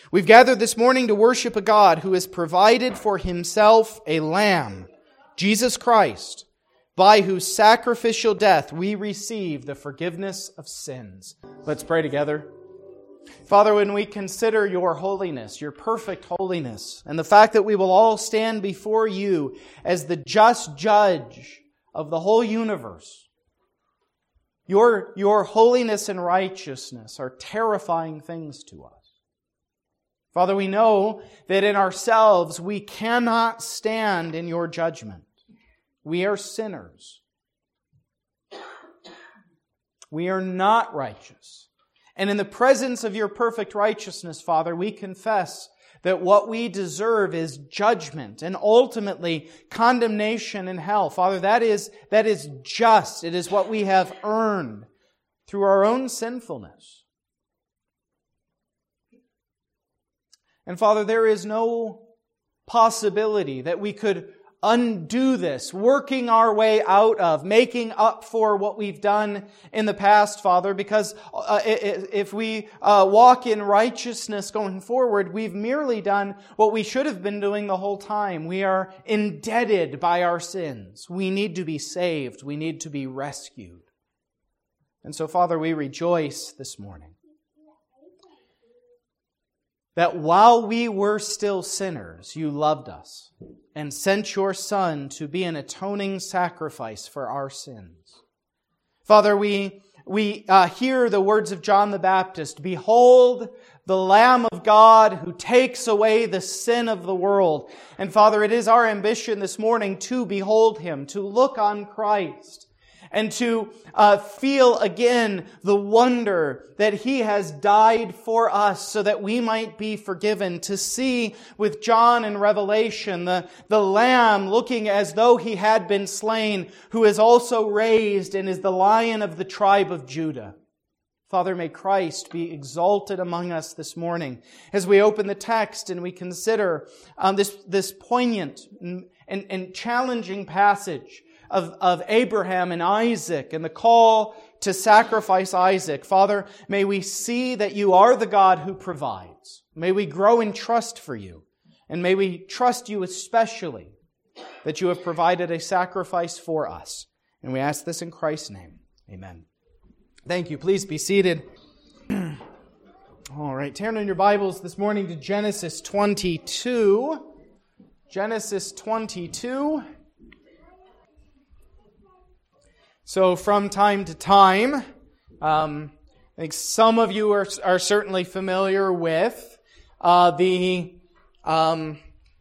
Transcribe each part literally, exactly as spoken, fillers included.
We've gathered this morning to worship a God who has provided for himself a lamb, Jesus Christ, by whose sacrificial death we receive the forgiveness of sins. Let's pray together. Father, when we consider your holiness, your perfect holiness, and the fact that we will all stand before you as the just judge of the whole universe, your, your holiness and righteousness are terrifying things to us. Father, we know that in ourselves we cannot stand in your judgment. We are sinners. We are not righteous. And in the presence of your perfect righteousness, Father, we confess that what we deserve is judgment and ultimately condemnation in hell. Father, that is, that is just. It is what we have earned through our own sinfulness. And Father, there is no possibility that we could undo this, working our way out of, making up for what we've done in the past, Father, because uh, if we uh, walk in righteousness going forward, we've merely done what we should have been doing the whole time. We are indebted by our sins. We need to be saved. We need to be rescued. And so, Father, we rejoice this morning that while we were still sinners, you loved us and sent your Son to be an atoning sacrifice for our sins. Father, we, we uh, hear the words of John the Baptist, "Behold, the Lamb of God who takes away the sin of the world." And Father, it is our ambition this morning to behold Him, to look on Christ, and to uh, feel again the wonder that He has died for us so that we might be forgiven. To see with John in Revelation the, the Lamb looking as though He had been slain, who is also raised and is the Lion of the tribe of Judah. Father, may Christ be exalted among us this morning as we open the text and we consider um, this, this poignant and, and, and challenging passage Of, of Abraham and Isaac and the call to sacrifice Isaac. Father, may we see that you are the God who provides. May we grow in trust for you. And may we trust you especially that you have provided a sacrifice for us. And we ask this in Christ's name. Amen. Thank you. Please be seated. All right. Turn in your Bibles this morning to Genesis twenty-two. Genesis twenty-two. So from time to time, um, I think some of you are, are certainly familiar with uh, the um,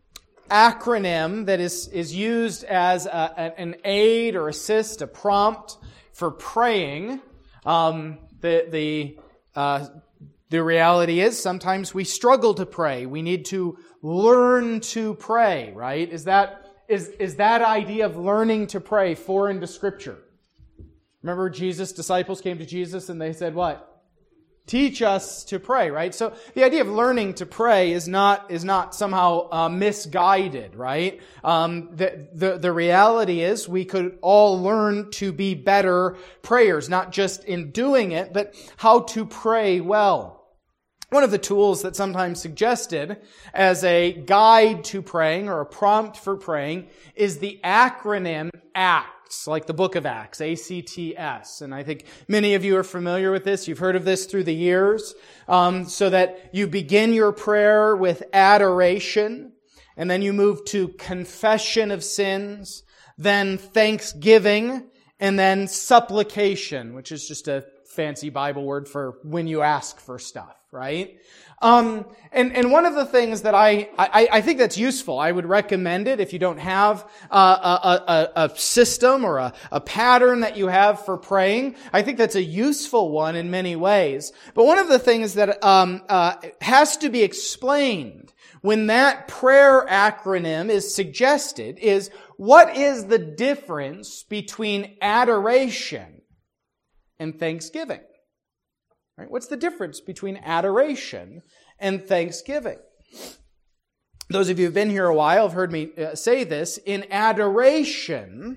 acronym that is, is used as a, an aid or assist, a prompt for praying. Um, the the uh, the reality is sometimes we struggle to pray. We need to learn to pray, right? Is that is is that idea of learning to pray foreign to Scripture? Remember, Jesus' disciples came to Jesus and they said, what? Teach us to pray, right? So the idea of learning to pray is not is not somehow uh, misguided, right? Um, the, the the reality is we could all learn to be better prayers, not just in doing it, but how to pray well. One of the tools that's sometimes suggested as a guide to praying or a prompt for praying is the acronym ACTS, like the book of Acts, A C T S. And I think many of you are familiar with this. You've heard of this through the years. Um, so that you begin your prayer with adoration, and then you move to confession of sins, then thanksgiving, and then supplication, which is just a fancy Bible word for when you ask for stuff, right? Um, and, and one of the things that I, I, I think that's useful, I would recommend it if you don't have uh, a, a, a system or a, a pattern that you have for praying. I think that's a useful one in many ways. But one of the things that um, uh, has to be explained when that prayer acronym is suggested is, what is the difference between adoration and thanksgiving? Right? What's the difference between adoration and thanksgiving? Those of you who've been here a while have heard me uh, say this. In adoration,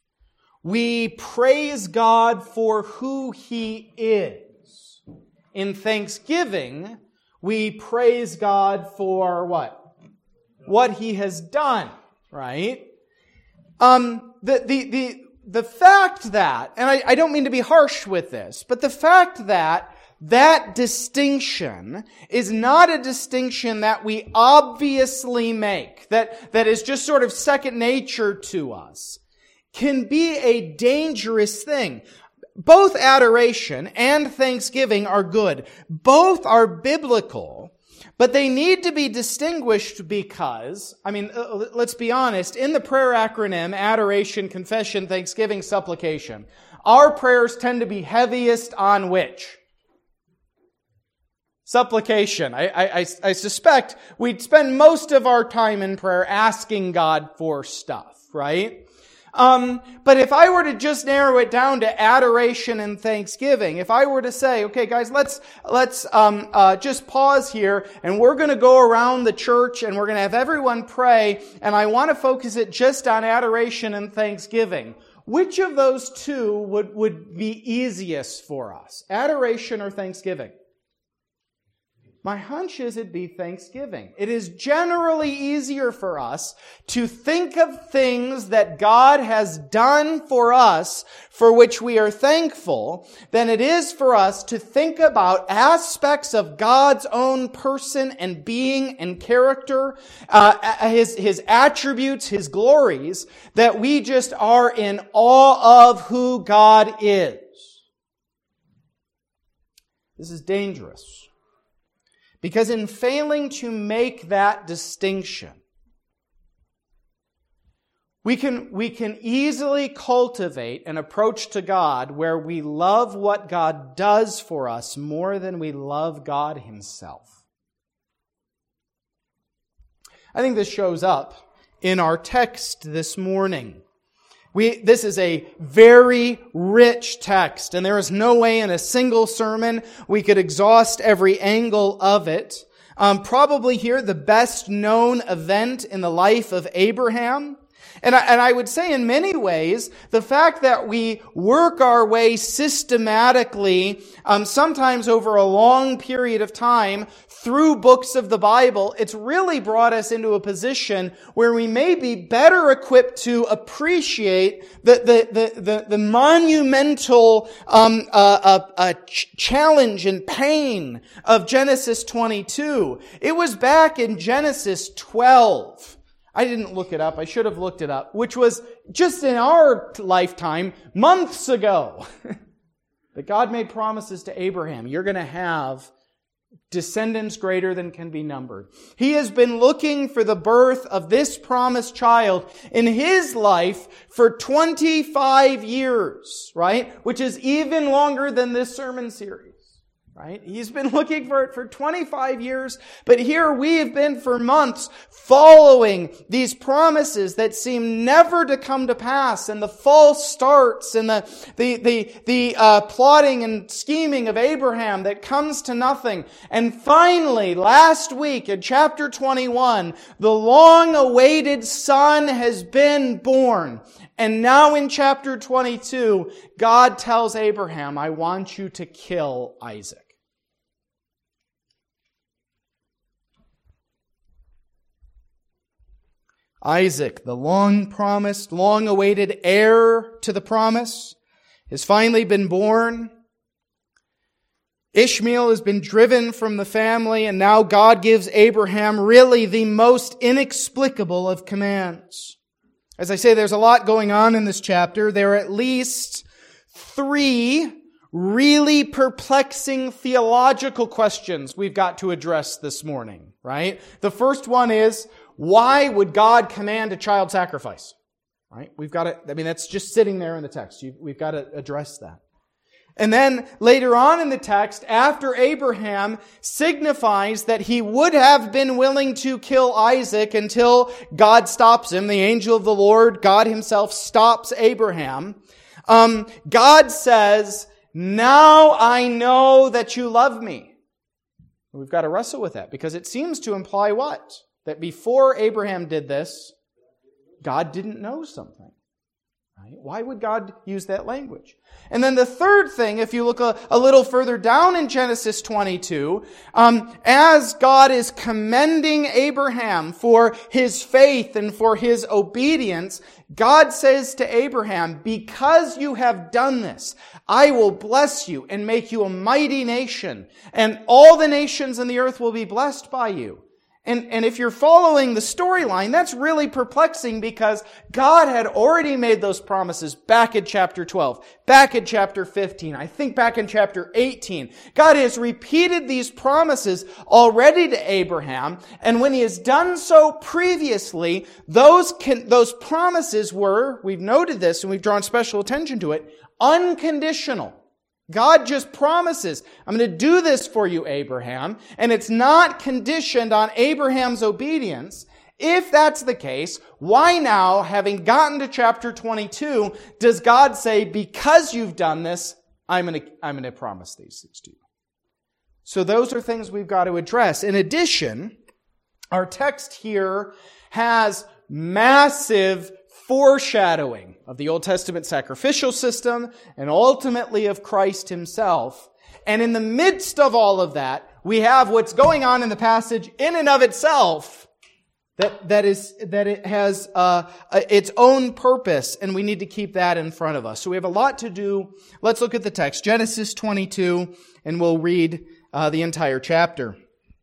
we praise God for who He is. In thanksgiving, we praise God for what? What He has done, right? Um, the, the, the, the fact that, and I, I don't mean to be harsh with this, but the fact that that distinction is not a distinction that we obviously make, that, that is just sort of second nature to us, can be a dangerous thing. Both adoration and thanksgiving are good. Both are biblical, but they need to be distinguished because, I mean, let's be honest, in the prayer acronym, adoration, confession, thanksgiving, supplication, our prayers tend to be heaviest on which? Supplication. I, I, I suspect we'd spend most of our time in prayer asking God for stuff, right? Um, but if I were to just narrow it down to adoration and thanksgiving, if I were to say, okay, guys, let's let's um, uh, just pause here, and we're going to go around the church, and we're going to have everyone pray, and I want to focus it just on adoration and thanksgiving. Which of those two would would be easiest for us, adoration or thanksgiving? My hunch is it'd be thanksgiving. It is generally easier for us to think of things that God has done for us for which we are thankful than it is for us to think about aspects of God's own person and being and character, uh, his, his attributes, His glories, that we just are in awe of who God is. This is dangerous. Because in failing to make that distinction, we can, we can easily cultivate an approach to God where we love what God does for us more than we love God Himself. I think this shows up in our text this morning. We, this is a very rich text, and there is no way in a single sermon we could exhaust every angle of it. Um, probably here the best known event in the life of Abraham. And I, and I would say in many ways, the fact that we work our way systematically, um, sometimes over a long period of time, through books of the Bible, it's really brought us into a position where we may be better equipped to appreciate the the the the, the monumental um, uh, uh, uh, ch- challenge and pain of Genesis twenty-two. It was back in Genesis twelve. I didn't look it up. I should have looked it up, which was just in our lifetime, months ago, that God made promises to Abraham. You're going to have descendants greater than can be numbered. He has been looking for the birth of this promised child in his life for twenty-five years, right? Which is even longer than this sermon series. Right? He's been looking for it for twenty-five years, but here we have been for months following these promises that seem never to come to pass, and the false starts and the the the, the uh, plotting and scheming of Abraham that comes to nothing. And finally, last week in chapter twenty-one, the long-awaited son has been born. And now in chapter twenty-two, God tells Abraham, I want you to kill Isaac. Isaac, the long-promised, long-awaited heir to the promise, has finally been born. Ishmael has been driven from the family, and now God gives Abraham really the most inexplicable of commands. As I say, there's a lot going on in this chapter. There are at least three really perplexing theological questions we've got to address this morning, right? The first one is, why would God command a child sacrifice? Right? We've got to, I mean, that's just sitting there in the text. You've, we've got to address that. And then later on in the text, after Abraham signifies that he would have been willing to kill Isaac until God stops him, the angel of the Lord, God Himself stops Abraham, um, God says, now I know that you love me. We've got to wrestle with that because it seems to imply what? That before Abraham did this, God didn't know something. Right? Why would God use that language? And then the third thing, if you look a, a little further down in Genesis twenty-two, um, as God is commending Abraham for his faith and for his obedience, God says to Abraham, because you have done this, I will bless you and make you a mighty nation, and all the nations in the earth will be blessed by you. And, and if you're following the storyline, that's really perplexing because God had already made those promises back in chapter twelve, back in chapter fifteen, I think back in chapter eighteen. God has repeated these promises already to Abraham, and when he has done so previously, those can, those promises were, we've noted this and we've drawn special attention to it, unconditional. God just promises, I'm going to do this for you, Abraham, and it's not conditioned on Abraham's obedience. If that's the case, why now, having gotten to chapter twenty-two, does God say, because you've done this, I'm going to, I'm going to promise these things to you? So those are things we've got to address. In addition, our text here has massive foreshadowing of the Old Testament sacrificial system and ultimately of Christ himself. And in the midst of all of that, we have what's going on in the passage in and of itself that, that is, that it has, uh, its own purpose, and we need to keep that in front of us. So we have a lot to do. Let's look at the text. Genesis twenty-two, and we'll read, uh, the entire chapter.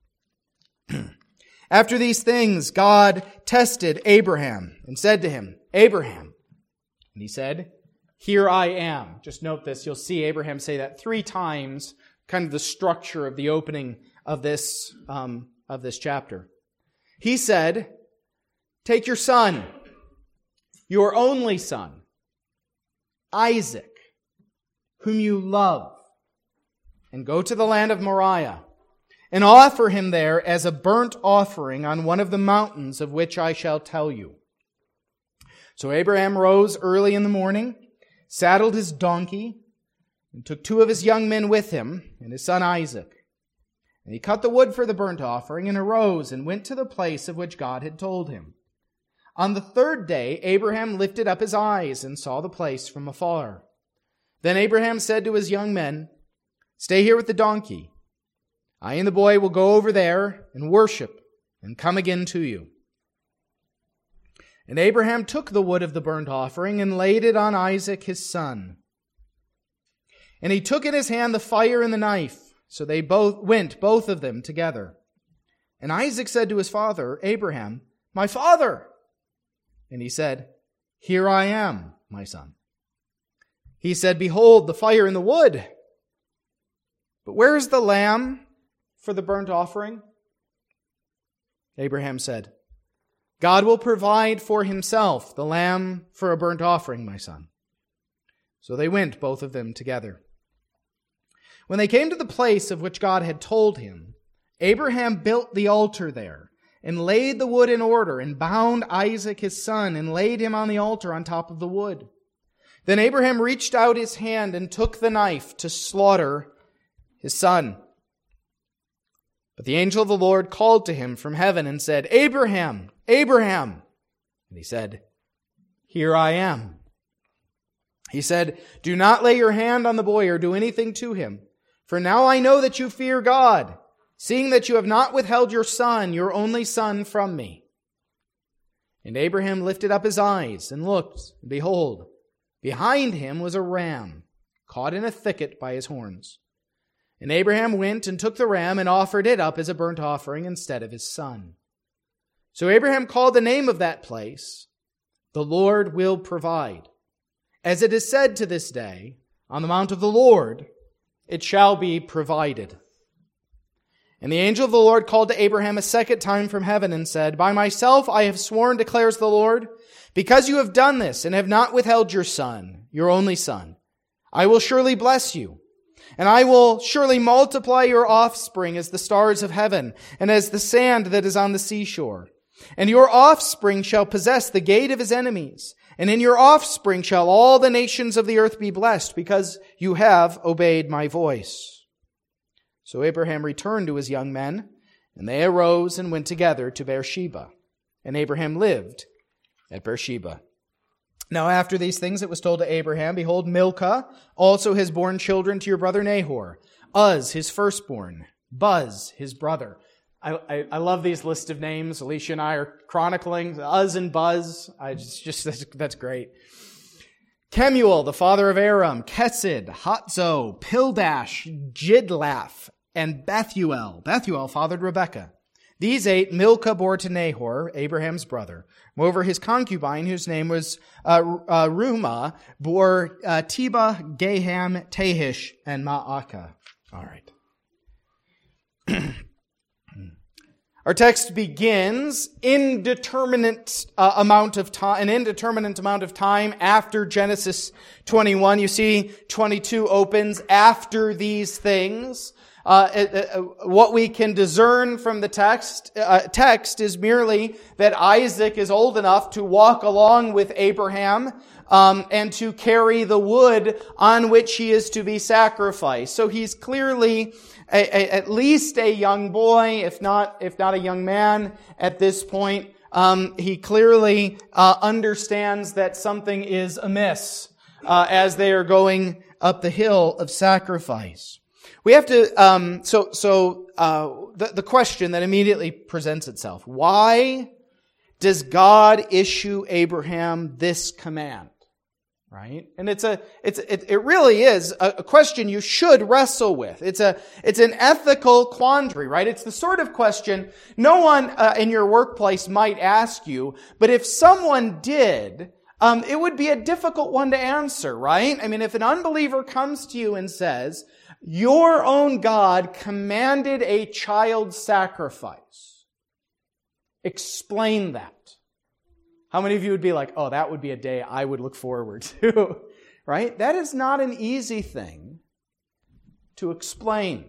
After these things, God tested Abraham and said to him, Abraham. And he said, here I am. Just note this. You'll see Abraham say that three times, kind of the structure of the opening of this, um, of this chapter. He said, take your son, your only son, Isaac, whom you love, and go to the land of Moriah, and offer him there as a burnt offering on one of the mountains of which I shall tell you. So Abraham rose early in the morning, saddled his donkey, and took two of his young men with him, and his son Isaac. And he cut the wood for the burnt offering, and arose and went to the place of which God had told him. On the third day, Abraham lifted up his eyes and saw the place from afar. Then Abraham said to his young men, stay here with the donkey. I and the boy will go over there and worship and come again to you. And Abraham took the wood of the burnt offering and laid it on Isaac his son. And he took in his hand the fire and the knife. So they both went, both of them together. And Isaac said to his father, Abraham, my father. And he said, here I am, my son. He said, behold, the fire and the wood. But where is the lamb for the burnt offering? Abraham said, God will provide for himself the lamb for a burnt offering, my son. So they went, both of them together. When they came to the place of which God had told him, Abraham built the altar there and laid the wood in order and bound Isaac his son and laid him on the altar on top of the wood. Then Abraham reached out his hand and took the knife to slaughter his son. But the angel of the Lord called to him from heaven and said, Abraham, Abraham. And he said, here I am. He said, do not lay your hand on the boy or do anything to him. For now I know that you fear God, seeing that you have not withheld your son, your only son, from me. And Abraham lifted up his eyes and looked, and behold, behind him was a ram, caught in a thicket by his horns. And Abraham went and took the ram and offered it up as a burnt offering instead of his son. So Abraham called the name of that place, the Lord will provide. As it is said to this day, on the mount of the Lord, it shall be provided. And the angel of the Lord called to Abraham a second time from heaven and said, by myself I have sworn, declares the Lord, because you have done this and have not withheld your son, your only son, I will surely bless you. And I will surely multiply your offspring as the stars of heaven and as the sand that is on the seashore. And your offspring shall possess the gate of his enemies. And in your offspring shall all the nations of the earth be blessed, because you have obeyed my voice. So Abraham returned to his young men, and they arose and went together to Beersheba. And Abraham lived at Beersheba. Now after these things it was told to Abraham, behold, Milcah also has borne children to your brother Nahor, Uz his firstborn, Buz his brother. I, I, I love these list of names. Alicia and I are chronicling Uz and Buz. I just, just that's, that's great. Kemuel, the father of Aram, Kesed, Hatzo, Pildash, Jidlaph, and Bethuel. Bethuel fathered Rebekah. These eight Milcah bore to Nahor, Abraham's brother. Moreover, his concubine, whose name was uh, uh, Rumah, bore uh, Teba, Gaham, Tahish, and Ma'akah. All right. Our text begins indeterminate uh, amount of time, an indeterminate amount of time after Genesis twenty-one. You see, twenty-two opens after these things. Uh, uh, what we can discern from the text uh, text is merely that Isaac is old enough to walk along with Abraham um, and to carry the wood on which he is to be sacrificed. So he's clearly a, a, at least a young boy, if not if not a young man at this point. Um, he clearly uh, understands that something is amiss uh, as they are going up the hill of sacrifice. We have to, um, so, so, uh, the, the question that immediately presents itself, why does God issue Abraham this command? Right? And it's a, it's, it, it really is a, a question you should wrestle with. It's a, it's an ethical quandary, right? It's the sort of question no one uh, in your workplace might ask you, but if someone did, um, it would be a difficult one to answer, right? I mean, if an unbeliever comes to you and says, your own God commanded a child sacrifice, explain that. How many of you would be like, oh, that would be a day I would look forward to, right? That is not an easy thing to explain.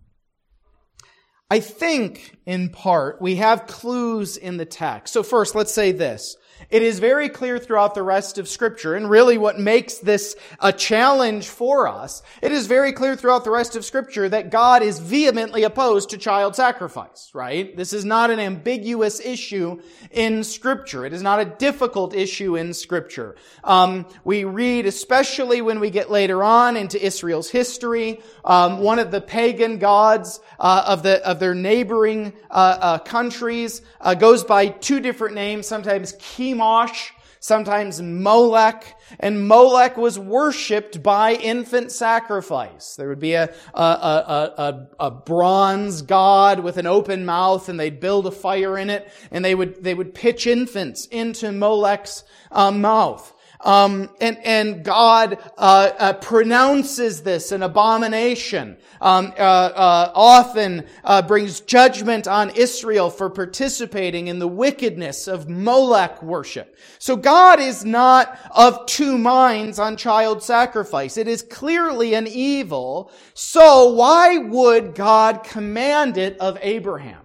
I think, in part, we have clues in the text. So first, let's say this. It is very clear throughout the rest of Scripture, and really what makes this a challenge for us, it is very clear throughout the rest of Scripture that God is vehemently opposed to child sacrifice, right? This is not an ambiguous issue in Scripture. It is not a difficult issue in Scripture. Um, we read, especially when we get later on into Israel's history, um, one of the pagan gods uh, of the of their neighboring uh, uh, countries uh, goes by two different names, sometimes Chemosh, sometimes Molech, and Molech was worshipped by infant sacrifice. There would be a, a, a, a, a bronze god with an open mouth, and they'd build a fire in it, and they would they would pitch infants into Molech's uh, mouth. Um, and, and God uh, uh, pronounces this an abomination. Um, uh, uh, often uh, brings judgment on Israel for participating in the wickedness of Molech worship. So God is not of two minds on child sacrifice. It is clearly an evil. So why would God command it of Abraham?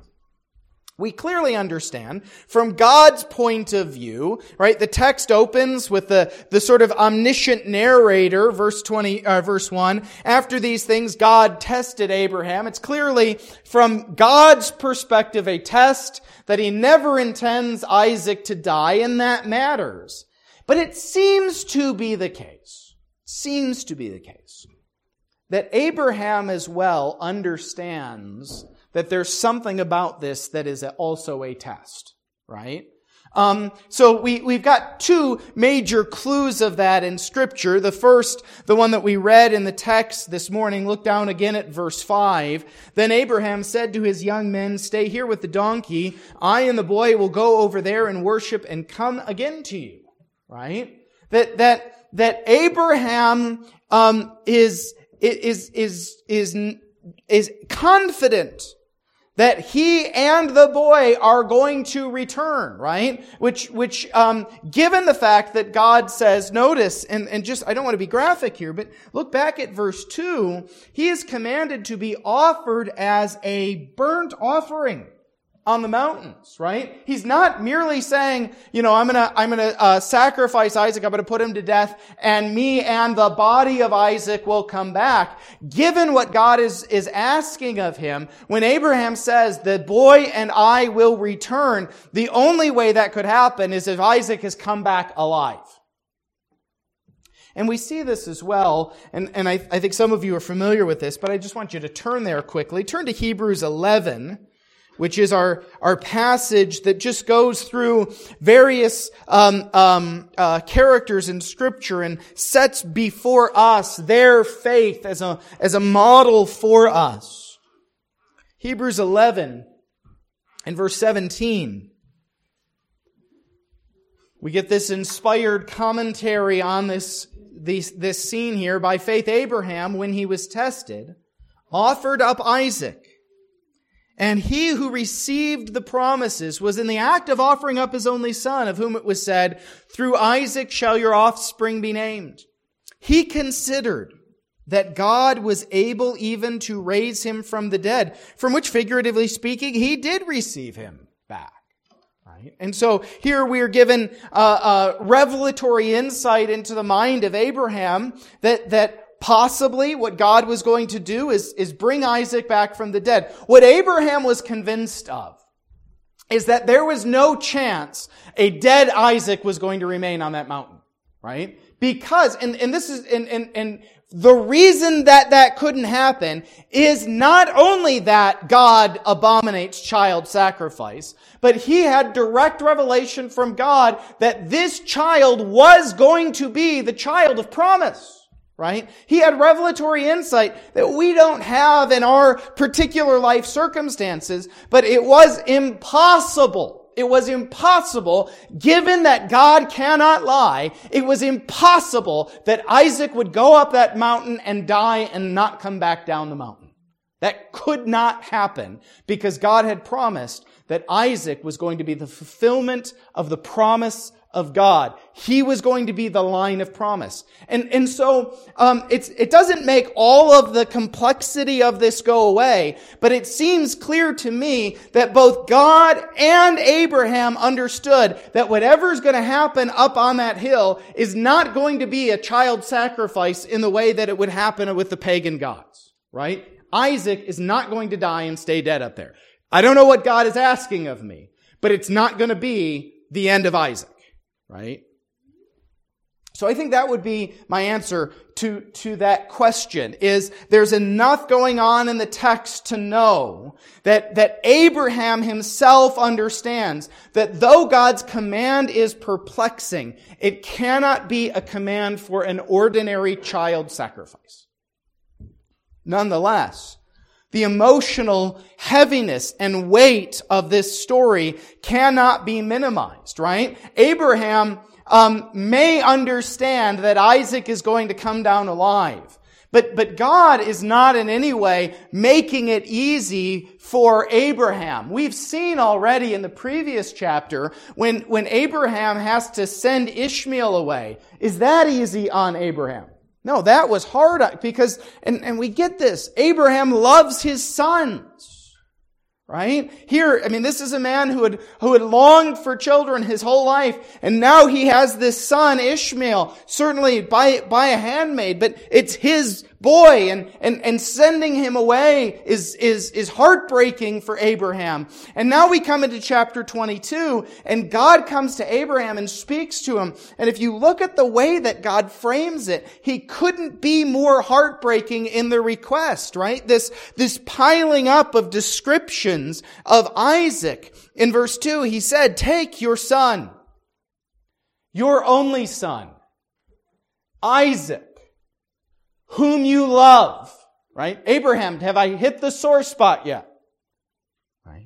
We clearly understand from God's point of view, right? The text opens with the, the sort of omniscient narrator, verse twenty, uh, verse one. After these things, God tested Abraham. It's clearly from God's perspective a test that he never intends Isaac to die, and that matters. But it seems to be the case, seems to be the case, that Abraham as well understands that there's something about this that is also a test, right? Um, so we, we've got two major clues of that in Scripture. The first, the one that we read in the text this morning, look down again at verse five. Then Abraham said to his young men, stay here with the donkey. I and the boy will go over there and worship and come again to you, right? That, that, that Abraham, um, is, is, is, is, is confident that he and the boy are going to return, right? Which, which, um, given the fact that God says, notice, and, and just, I don't want to be graphic here, but look back at verse two, he is commanded to be offered as a burnt offering on the mountains, right? He's not merely saying, you know, I'm gonna, I'm gonna, uh, sacrifice Isaac, I'm gonna put him to death, and me and the body of Isaac will come back. Given what God is, is asking of him, when Abraham says, the boy and I will return, the only way that could happen is if Isaac has come back alive. And we see this as well, and, and I, I think some of you are familiar with this, but I just want you to turn there quickly. Turn to Hebrews eleven, which is our, our passage that just goes through various um, um, uh, characters in Scripture and sets before us their faith as a, as a model for us. Hebrews eleven and verse seventeen. We get this inspired commentary on this, this, this scene here. By faith, Abraham, when he was tested, offered up Isaac. And he who received the promises was in the act of offering up his only son, of whom it was said, through Isaac shall your offspring be named. He considered that God was able even to raise him from the dead, from which, figuratively speaking, he did receive him back. Right? And so here we are given uh, uh, revelatory insight into the mind of Abraham that, that possibly what God was going to do is, is bring Isaac back from the dead. What Abraham was convinced of is that there was no chance a dead Isaac was going to remain on that mountain. Right? Because, and, and this is, and, and, and the reason that that couldn't happen is not only that God abominates child sacrifice, but he had direct revelation from God that this child was going to be the child of promise. Right? He had revelatory insight that we don't have in our particular life circumstances, but it was impossible. It was impossible, given that God cannot lie, it was impossible that Isaac would go up that mountain and die and not come back down the mountain. That could not happen because God had promised that Isaac was going to be the fulfillment of the promise of God. He was going to be the line of promise. And, and so, um, it's, it doesn't make all of the complexity of this go away, but it seems clear to me that both God and Abraham understood that whatever's going to happen up on that hill is not going to be a child sacrifice in the way that it would happen with the pagan gods. Right? Isaac is not going to die and stay dead up there. I don't know what God is asking of me, but it's not going to be the end of Isaac. Right? So I think that would be my answer to, to that question, is there's enough going on in the text to know that, that Abraham himself understands that though God's command is perplexing, it cannot be a command for an ordinary child sacrifice. Nonetheless, the emotional heaviness and weight of this story cannot be minimized, right? Abraham um, may understand that Isaac is going to come down alive. But, but God is not in any way making it easy for Abraham. We've seen already in the previous chapter when, when Abraham has to send Ishmael away. Is that easy on Abraham? No, that was hard because, and, and we get this, Abraham loves his sons, right? Here, I mean, this is a man who had, who had longed for children his whole life, and now he has this son, Ishmael, certainly by, by a handmaid, but it's his boy, and, and, and sending him away is, is, is heartbreaking for Abraham. And now we come into chapter twenty-two, and God comes to Abraham and speaks to him. And if you look at the way that God frames it, he couldn't be more heartbreaking in the request, right? This, this piling up of descriptions of Isaac. In verse two, he said, take your son, your only son, Isaac, whom you love, right? Abraham, have I hit the sore spot yet? Right?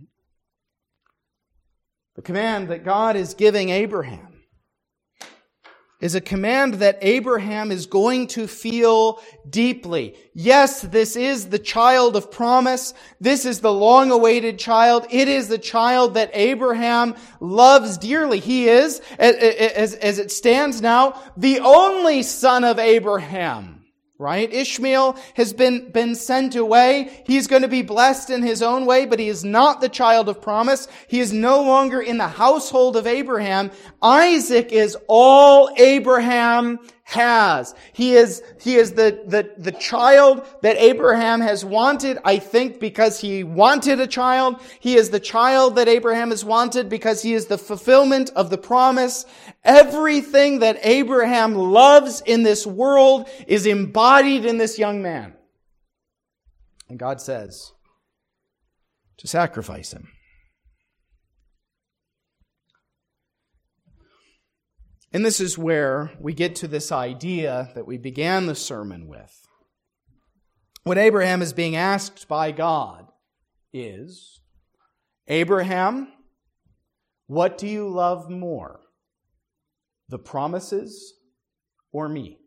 The command that God is giving Abraham is a command that Abraham is going to feel deeply. Yes, this is the child of promise. This is the long-awaited child. It is the child that Abraham loves dearly. He is, as, as it stands now, the only son of Abraham. Right? Ishmael has been, been sent away. He's going to be blessed in his own way, but he is not the child of promise. He is no longer in the household of Abraham. Isaac is all Abraham has. He is, he is the, the, the child that Abraham has wanted, I think, because he wanted a child. He is the child that Abraham has wanted because he is the fulfillment of the promise. Everything that Abraham loves in this world is embodied in this young man. And God says to sacrifice him. And this is where we get to this idea that we began the sermon with. What Abraham is being asked by God is, Abraham, what do you love more? The promises or me?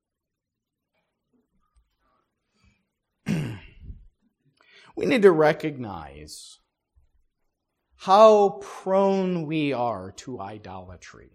We need to recognize how prone we are to idolatry.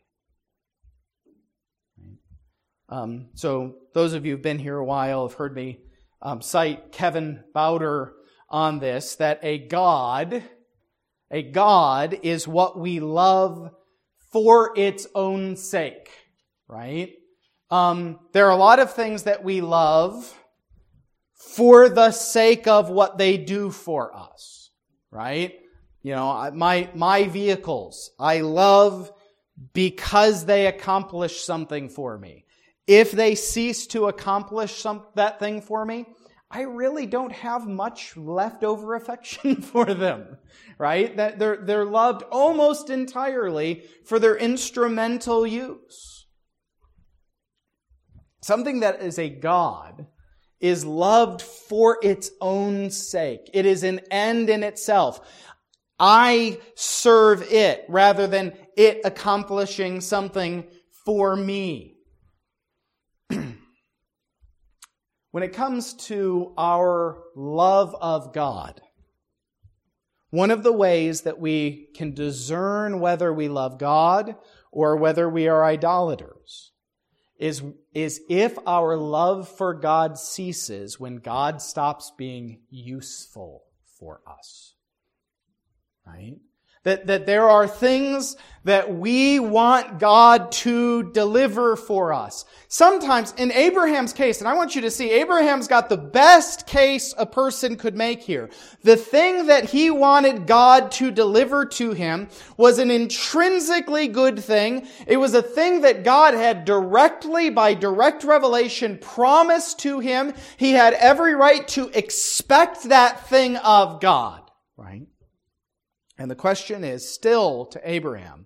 Um, so those of you who've been here a while have heard me um, cite Kevin Bowder on this, that a God, a God is what we love for its own sake, right? Um, there are a lot of things that we love for the sake of what they do for us, right? You know, my, my vehicles, I love because they accomplish something for me. If they cease to accomplish some, that thing for me, I really don't have much leftover affection for them, right? That they're, they're loved almost entirely for their instrumental use. Something that is a God is loved for its own sake. It is an end in itself. I serve it rather than it accomplishing something for me. When it comes to our love of God, one of the ways that we can discern whether we love God or whether we are idolaters is, is if our love for God ceases when God stops being useful for us. Right? That, that there are things that we want God to deliver for us. Sometimes, in Abraham's case, and I want you to see, Abraham's got the best case a person could make here. The thing that he wanted God to deliver to him was an intrinsically good thing. It was a thing that God had directly, by direct revelation, promised to him. He had every right to expect that thing of God, right? And the question is still to Abraham,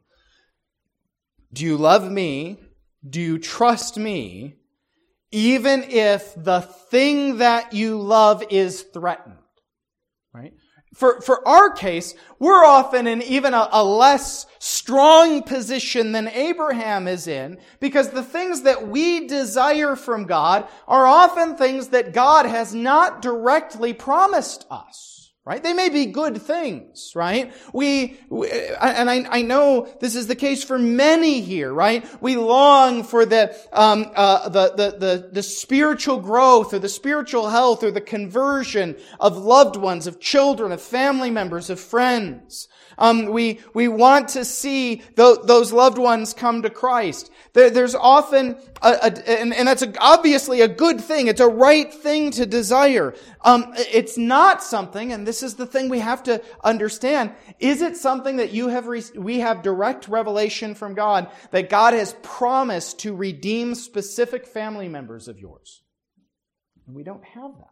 do you love me? Do you trust me? Even if the thing that you love is threatened, right? For, for our case, we're often in even a, a less strong position than Abraham is in, because the things that we desire from God are often things that God has not directly promised us. Right? They may be good things, right? We, we and I, I know this is the case for many here, right? We long for the, um, uh, the, the, the, the spiritual growth or the spiritual health or the conversion of loved ones, of children, of family members, of friends. Um, we, we want to see th- those loved ones come to Christ. There, there's often, a, a, and, and that's a, obviously a good thing. It's a right thing to desire. Um, it's not something, and this is the thing we have to understand, is it something that you have, re- we have direct revelation from God that God has promised to redeem specific family members of yours? And we don't have that.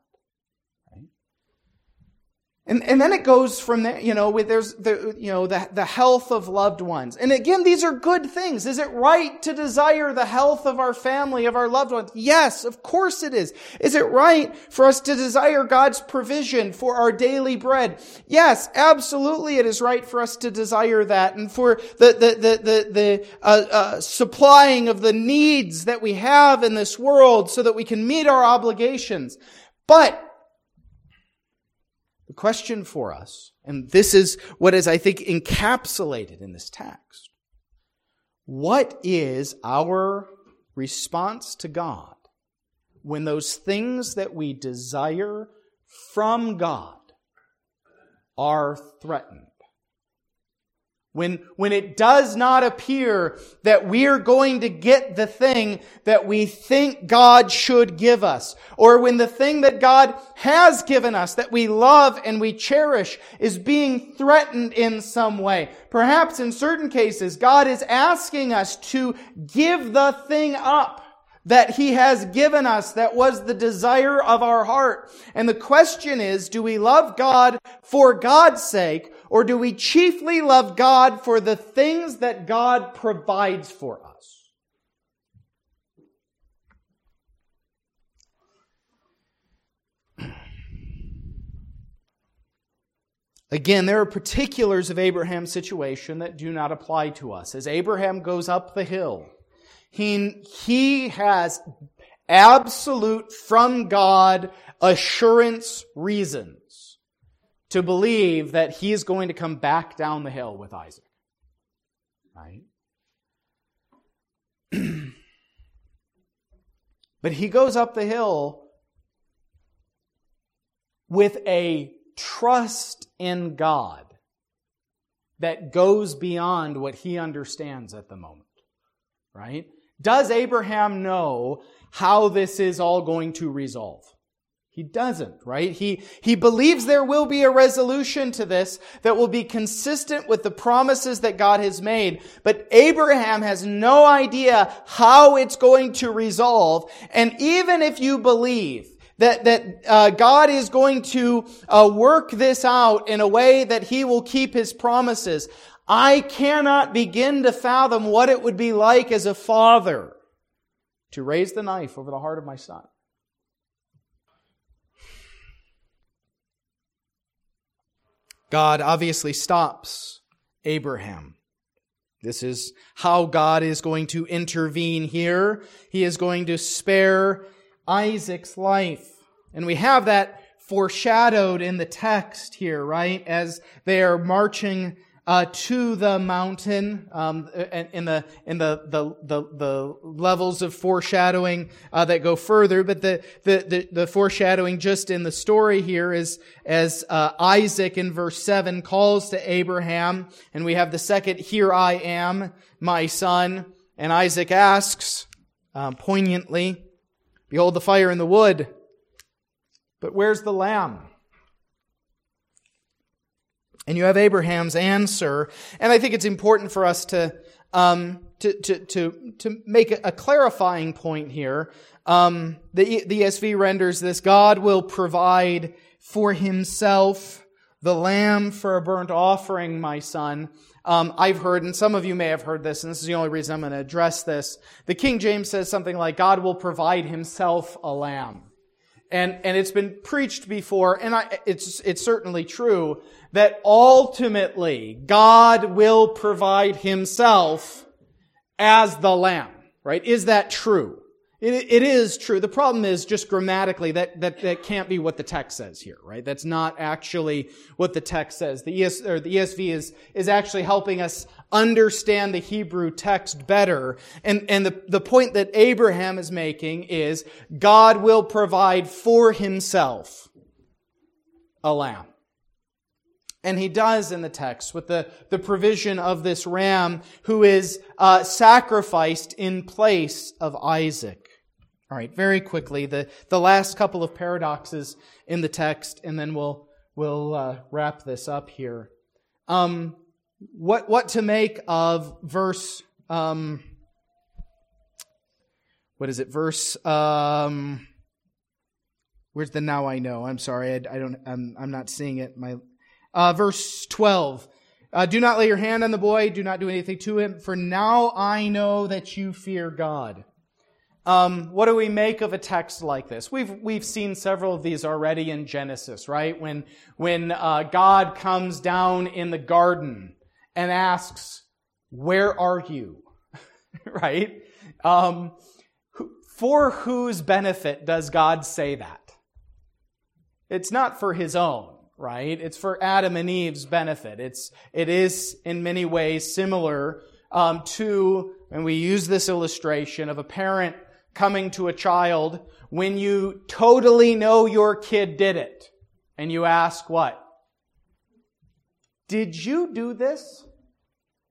And, and then it goes from there, you know, with there's the, you know, the, the health of loved ones. And again, these are good things. Is it right to desire the health of our family, of our loved ones? Yes, of course it is. Is it right for us to desire God's provision for our daily bread? Yes, absolutely it is right for us to desire that. And for the, the, the, the, the uh, uh, supplying of the needs that we have in this world so that we can meet our obligations. But the question for us, and this is what is, I think, encapsulated in this text. What is our response to God when those things that we desire from God are threatened? When, when it does not appear that we're going to get the thing that we think God should give us, or when the thing that God has given us, that we love and we cherish, is being threatened in some way. Perhaps in certain cases, God is asking us to give the thing up that He has given us that was the desire of our heart. And the question is, do we love God for God's sake, or do we chiefly love God for the things that God provides for us? Again, there are particulars of Abraham's situation that do not apply to us. As Abraham goes up the hill, he, he has absolute from God assurance reasons to believe that he is going to come back down the hill with Isaac. Right? But he goes up the hill with a trust in God that goes beyond what he understands at the moment. Right? Does Abraham know how this is all going to resolve? He doesn't, right? He, he believes there will be a resolution to this that will be consistent with the promises that God has made. But Abraham has no idea how it's going to resolve. And even if you believe that, that uh, God is going to uh, work this out in a way that He will keep His promises, I cannot begin to fathom what it would be like as a father to raise the knife over the heart of my son. God obviously stops Abraham. This is how God is going to intervene here. He is going to spare Isaac's life. And we have that foreshadowed in the text here, right? As they are marching Uh, to the mountain, um, in the in the the the, the levels of foreshadowing uh, that go further, but the, the the the foreshadowing just in the story here is as uh, Isaac in verse seven calls to Abraham, and we have the second, "Here I am, my son," and Isaac asks um, poignantly, "Behold the fire and the wood, but where's the lamb?" And you have Abraham's answer, and I think it's important for us to um, to to to to make a clarifying point here. Um, the the E S V renders this: God will provide for Himself the lamb for a burnt offering, my son. Um, I've heard, and some of you may have heard this, and this is the only reason I'm going to address this. The King James says something like, "God will provide Himself a lamb." And, and it's been preached before, and I, it's, it's certainly true, that ultimately God will provide Himself as the lamb, right? Is that true? It, it is true. The problem is just grammatically that, that, that can't be what the text says here, right? That's not actually what the text says. The E S, or the E S V is, is actually helping us understand the Hebrew text better. And, and the, the point that Abraham is making is God will provide for Himself a lamb. And He does in the text with the, the provision of this ram who is uh, sacrificed in place of Isaac. All right, very quickly, the, the last couple of paradoxes in the text, and then we'll we'll uh, wrap this up here. Um, what what to make of verse? Um, what is it? Verse. Um, where's the now I know? I'm sorry, I, I don't. I'm I'm not seeing it. My uh, verse twelve. Uh, do not lay your hand on the boy. Do not do anything to him. For now I know that you fear God. Um, what do we make of a text like this? We've we've seen several of these already in Genesis, right? When when uh, God comes down in the garden and asks, "Where are you?" Right? Um, for whose benefit does God say that? It's not for His own, right? It's for Adam and Eve's benefit. It's it is in many ways similar um, to, and we use this illustration of a parent coming to a child when you totally know your kid did it. And you ask what? Did you do this?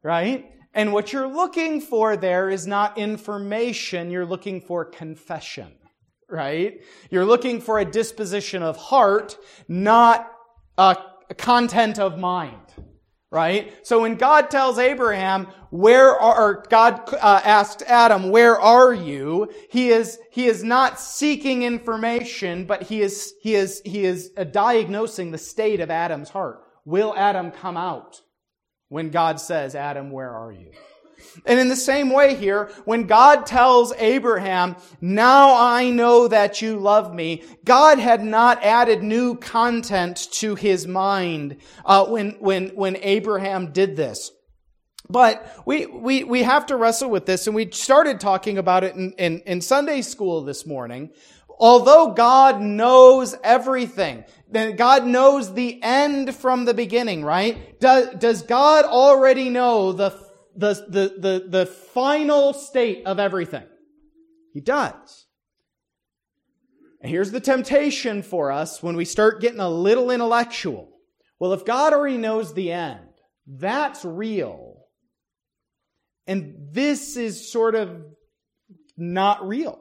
right? And what you're looking for there is not information, you're looking for confession, right? You're looking for a disposition of heart, not a content of mind, right? So when God tells Abraham, where are, or God uh, asked Adam, where are you? He is, he is not seeking information, but he is, he is, he is uh, diagnosing the state of Adam's heart. Will Adam come out when God says, Adam, where are you? And in the same way here, when God tells Abraham, now I know that you love me, God had not added new content to his mind uh, when, when, when Abraham did this. But we, we, we have to wrestle with this, and we started talking about it in, in, in Sunday school this morning. Although God knows everything, then God knows the end from the beginning, right? Does, does God already know the The, the, the, the final state of everything? He does. And here's the temptation for us when we start getting a little intellectual. Well, if God already knows the end, that's real. And this is sort of not real.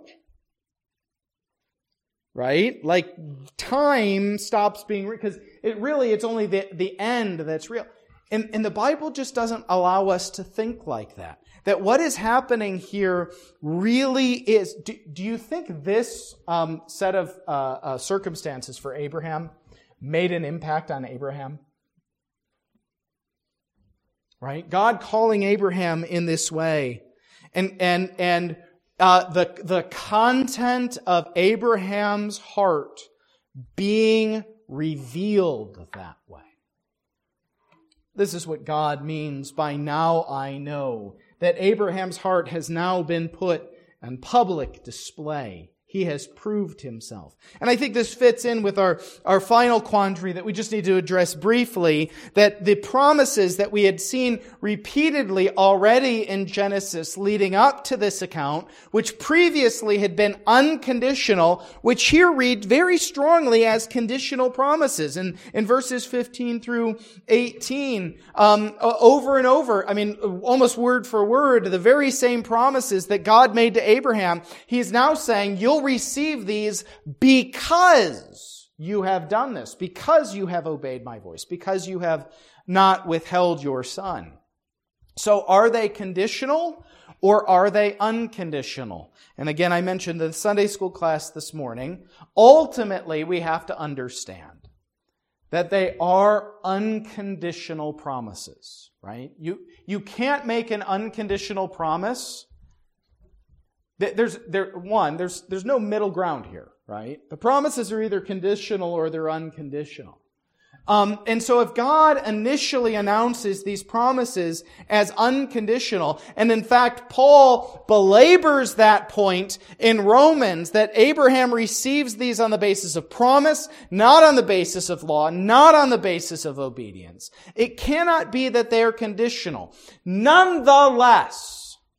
Right? Like time stops being real, because it really, it's only the, the end that's real. And, and the Bible just doesn't allow us to think like that. That what is happening here really is... Do, do you think this um, set of uh, uh, circumstances for Abraham made an impact on Abraham? Right? God calling Abraham in this way. And, and, and uh, the, the content of Abraham's heart being revealed that way. This is what God means by now I know, that Abraham's heart has now been put on public display. He has proved himself. And I think this fits in with our, our final quandary that we just need to address briefly, that the promises that we had seen repeatedly already in Genesis leading up to this account, which previously had been unconditional, which here read very strongly as conditional promises. And in verses fifteen through eighteen, um, over and over, I mean, almost word for word, the very same promises that God made to Abraham, he is now saying, you'll receive these because you have done this, because you have obeyed my voice, because you have not withheld your son. So are they conditional or are they unconditional? And again, I mentioned the Sunday school class this morning. Ultimately, we have to understand that they are unconditional promises, right? You, you can't make an unconditional promise. There's, there, one, there's, there's no middle ground here, right? The promises are either conditional or they're unconditional. Um, and so if God initially announces these promises as unconditional, and in fact, Paul belabors that point in Romans, that Abraham receives these on the basis of promise, not on the basis of law, not on the basis of obedience. It cannot be that they are conditional. Nonetheless,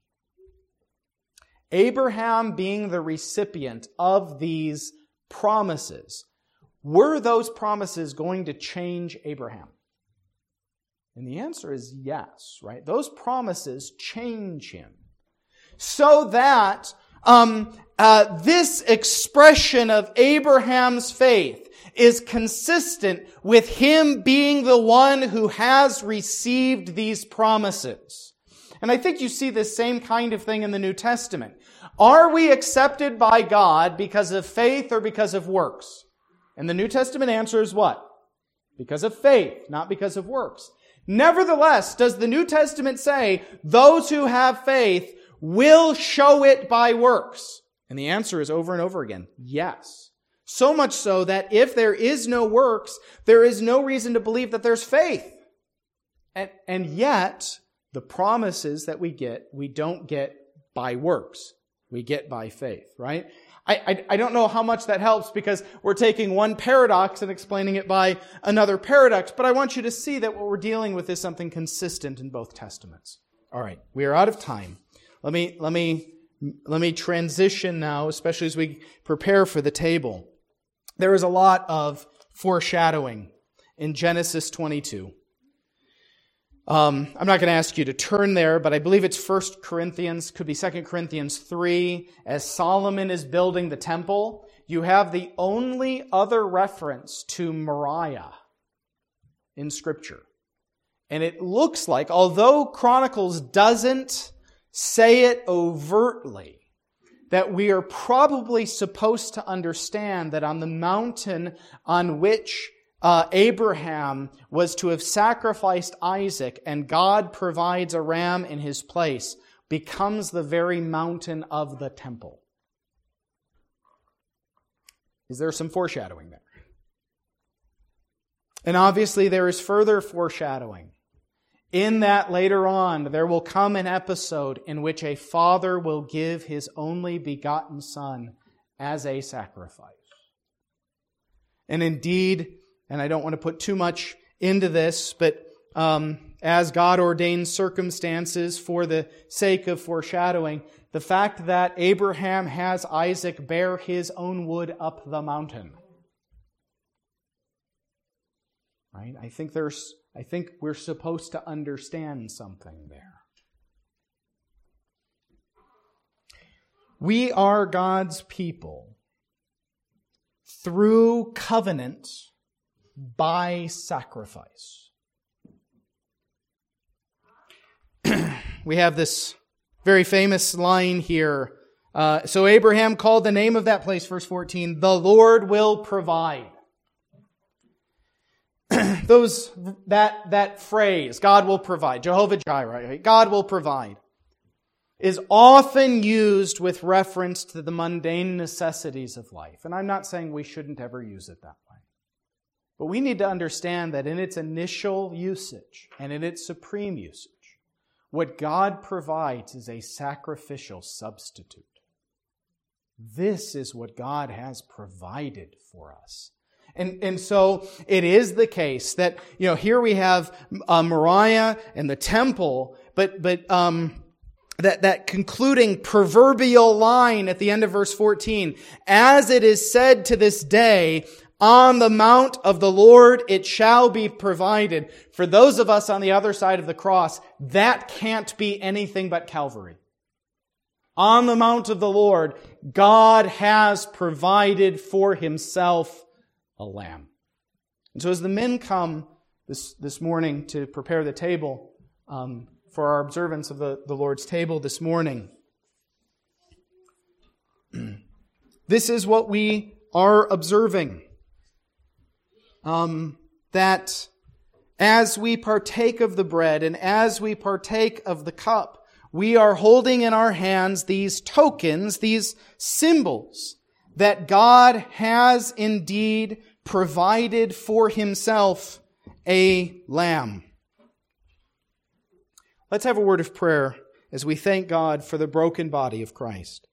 Abraham being the recipient of these promises, were those promises going to change Abraham? And the answer is yes, right? Those promises change him. So that um, uh, this expression of Abraham's faith is consistent with him being the one who has received these promises. And I think you see this same kind of thing in the New Testament. Are we accepted by God because of faith or because of works? And the New Testament answer is what? Because of faith, not because of works. Nevertheless, does the New Testament say those who have faith will show it by works? And the answer is over and over again, yes. So much so that if there is no works, there is no reason to believe that there's faith. And, and yet, the promises that we get, we don't get by works. We get by faith, right? I, I, I don't know how much that helps because we're taking one paradox and explaining it by another paradox, but I want you to see that what we're dealing with is something consistent in both testaments. All right, we are out of time. Let me, let me, let me transition now, especially as we prepare for the table. There is a lot of foreshadowing in Genesis twenty-two. Um, I'm not going to ask you to turn there, but I believe it's First Corinthians, could be Second Corinthians three. As Solomon is building the temple, you have the only other reference to Moriah in Scripture. And it looks like, although Chronicles doesn't say it overtly, that we are probably supposed to understand that on the mountain on which uh, Abraham was to have sacrificed Isaac, and God provides a ram in his place, becomes the very mountain of the temple. Is there some foreshadowing there? And obviously there is further foreshadowing. In that later on, there will come an episode in which a father will give his only begotten son as a sacrifice. And indeed, and I don't want to put too much into this, but um, as God ordains circumstances for the sake of foreshadowing, the fact that Abraham has Isaac bear his own wood up the mountain. Right? I think there's I think we're supposed to understand something there. We are God's people through covenant by sacrifice. We have this very famous line here. Uh, so Abraham called the name of that place, verse fourteen, the Lord will provide. Those, that, that phrase, God will provide, Jehovah Jireh, right? God will provide, is often used with reference to the mundane necessities of life. And I'm not saying we shouldn't ever use it that way. But we need to understand that in its initial usage and in its supreme usage, what God provides is a sacrificial substitute. This is what God has provided for us. And, and so it is the case that, you know, here we have uh, Moriah and the temple, but, but, um, that, that concluding proverbial line at the end of verse fourteen, as it is said to this day, on the mount of the Lord it shall be provided. For those of us on the other side of the cross, that can't be anything but Calvary. On the mount of the Lord, God has provided for Himself a lamb. And so as the men come this, this morning to prepare the table um, for our observance of the, the Lord's table this morning, this is what we are observing. Um, that as we partake of the bread and as we partake of the cup, we are holding in our hands these tokens, these symbols that God has indeed provided for Himself a lamb. Let's have a word of prayer as we thank God for the broken body of Christ.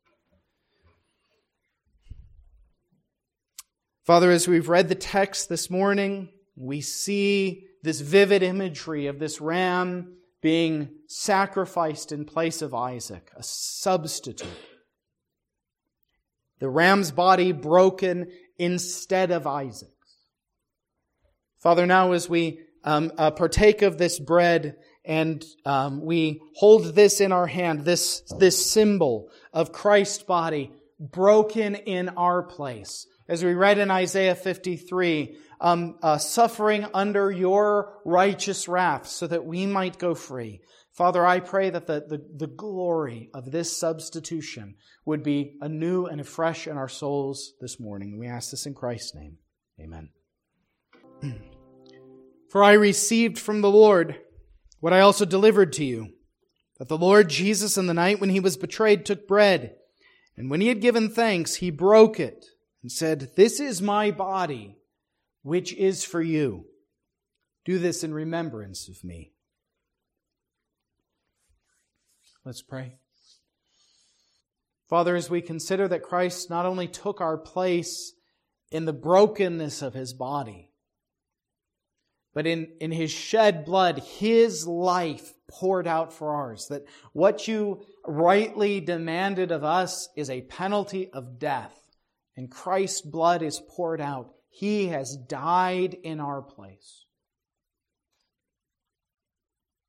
Father, as we've read the text this morning, we see this vivid imagery of this ram being sacrificed in place of Isaac, a substitute. The ram's body broken instead of Isaac's. Father, now as we um, uh, partake of this bread and um, we hold this in our hand, this, this symbol of Christ's body broken in our place. As we read in Isaiah fifty-three, um, uh, suffering under your righteous wrath so that we might go free. Father, I pray that the, the, the glory of this substitution would be anew and afresh in our souls this morning. We ask this in Christ's name. Amen. For I received from the Lord what I also delivered to you, that the Lord Jesus in the night when He was betrayed took bread, and when He had given thanks, He broke it and said, "This is my body, which is for you. Do this in remembrance of me." Let's pray. Father, as we consider that Christ not only took our place in the brokenness of His body, but in, in His shed blood, His life poured out for ours, that what you rightly demanded of us is a penalty of death, and Christ's blood is poured out. He has died in our place.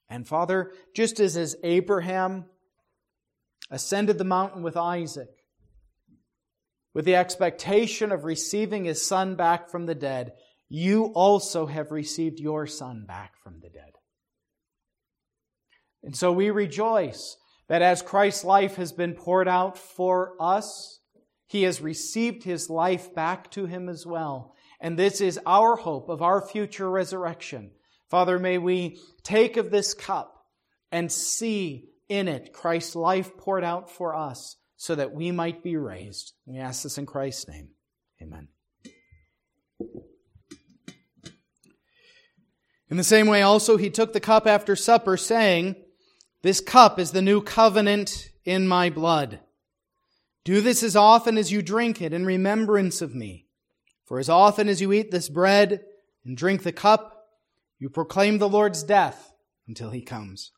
And Father, just as, as Abraham ascended the mountain with Isaac, with the expectation of receiving his son back from the dead, you also have received your son back from the dead. And so we rejoice that as Christ's life has been poured out for us, He has received His life back to Him as well. And this is our hope of our future resurrection. Father, may we take of this cup and see in it Christ's life poured out for us so that we might be raised. We ask this in Christ's name. Amen. In the same way also He took the cup after supper, saying, "This cup is the new covenant in my blood. Do this as often as you drink it in remembrance of me. For as often as you eat this bread and drink the cup, you proclaim the Lord's death until He comes."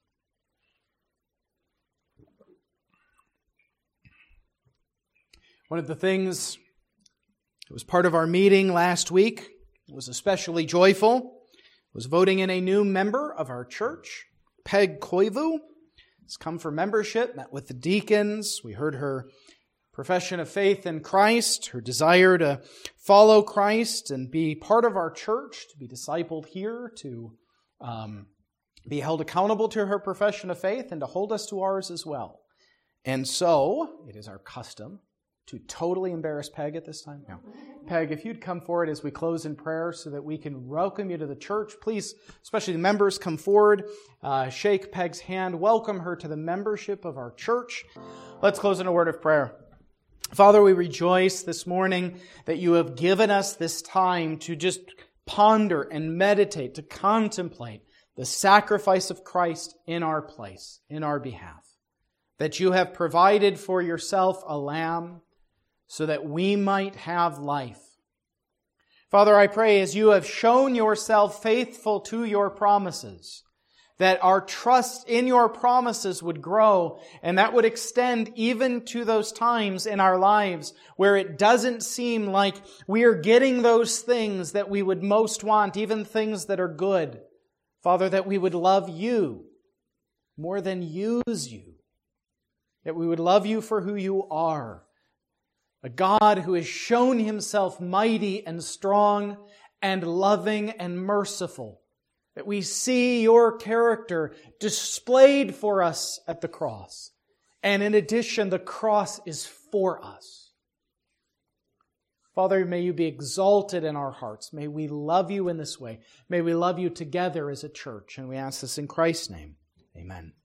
One of the things that was part of our meeting last week, was especially joyful, was voting in a new member of our church, Peg Koivu. Has come for membership, met with the deacons. We heard her profession of faith in Christ, her desire to follow Christ and be part of our church, to be discipled here, to um, be held accountable to her profession of faith and to hold us to ours as well. And so, it is our custom to totally embarrass Peg at this time. No. Peg, if you'd come forward as we close in prayer so that we can welcome you to the church. Please, especially the members, come forward, uh, shake Peg's hand, welcome her to the membership of our church. Let's close in a word of prayer. Father, we rejoice this morning that you have given us this time to just ponder and meditate, to contemplate the sacrifice of Christ in our place, in our behalf. That you have provided for yourself a lamb so that we might have life. Father, I pray as you have shown yourself faithful to your promises, that our trust in your promises would grow, and that would extend even to those times in our lives where it doesn't seem like we are getting those things that we would most want, even things that are good. Father, that we would love you more than use you. That we would love you for who you are. A God who has shown Himself mighty and strong and loving and merciful. That we see your character displayed for us at the cross. And in addition, the cross is for us. Father, may you be exalted in our hearts. May we love you in this way. May we love you together as a church. And we ask this in Christ's name. Amen.